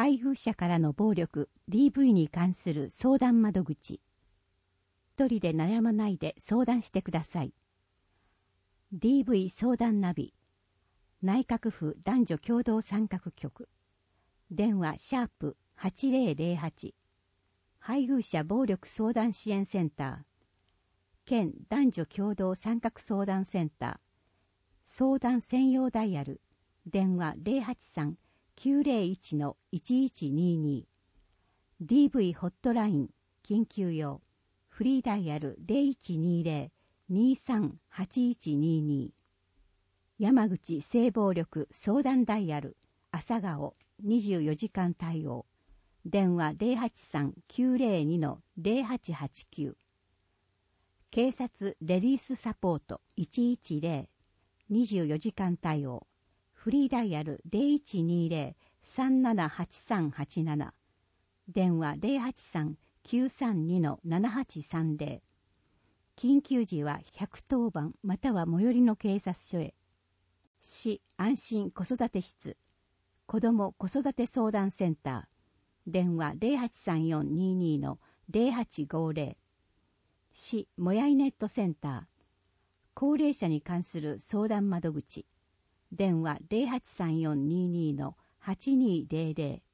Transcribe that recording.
配偶者からの暴力 DV に関する相談窓口。一人で悩まないで相談してください。DV 相談ナビ。内閣府男女共同参画局。電話#8008。配偶者暴力相談支援センター。県男女共同参画相談センター。相談専用ダイヤル。電話083-901-1122。DV ホットライン。緊急用。フリーダイヤル 0120-238122。山口性暴力相談ダイヤル。朝顔24時間対応。電話083-902-0889。警察レディースサポート110。24時間対応。フリーダイヤル 0120-378387。電話083-932-7830。緊急時は110番または最寄りの警察署へ。市安心子育て室。子ども子育て相談センター。電話083422-0850。市もやいネットセンター。高齢者に関する相談窓口。電話083422-8200。